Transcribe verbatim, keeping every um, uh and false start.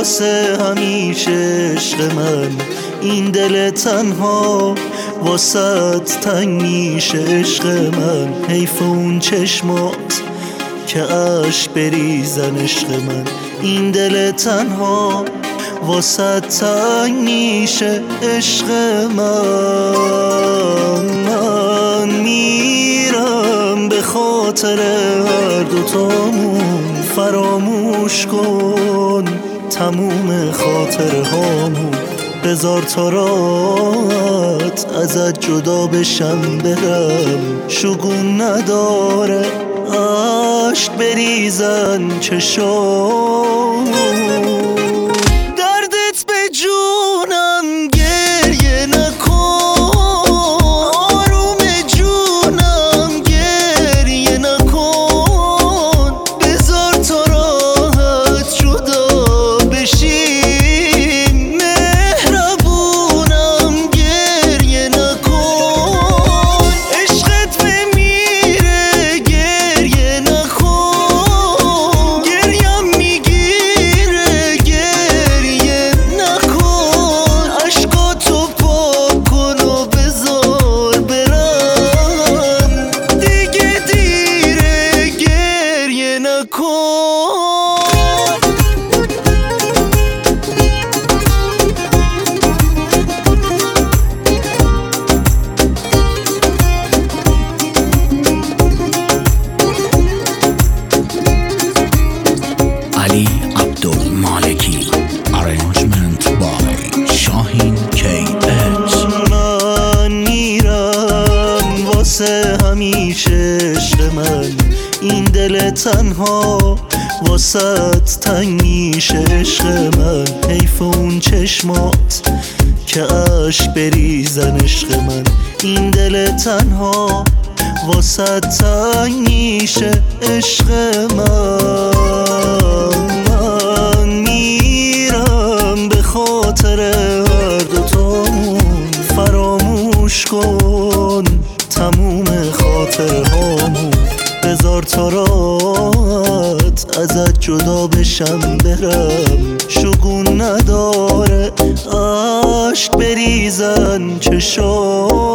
واسه همیشه عشق من، این دل تنها واسط تنگ میشه عشق من. حیف اون چشمات که عشق بریزن عشق من، این دل تنها واسط تنگ میشه عشق من. من میرم به خاطر هر دوتامون، فراموش کن تموم خاطر هامون. بذار تا راحت ازت جدا بشم برم، شگون نداره عشق بریزن چشام. دردت به جونم گریه نکن، آروم جونم گریه نکن. بذار تا راحت جدا بشیم، مهربونم گریه نکن. عشقت بمیره گریه نکن، گریم میگیره گریه نکن. عشقاتو پاک کن و بذار برم، دیگه دیره گریه نکن. Ali Abdul Maliki, arrangement by Shahin کی ایکس. من میرم واسه همیشه عشق من، این دل تنها واسط تنگ میشه عشق من. حیف اون چشمات که عشق بریزن عشق من، این دل تنها واسط تنگ میشه عشق من. من میرم به خاطر هر دوتامون، فراموش کن تموم خاطر هامون. بذار تا راحت ازت جدا بشم برم، شگون نداره عشق بریزن چشام.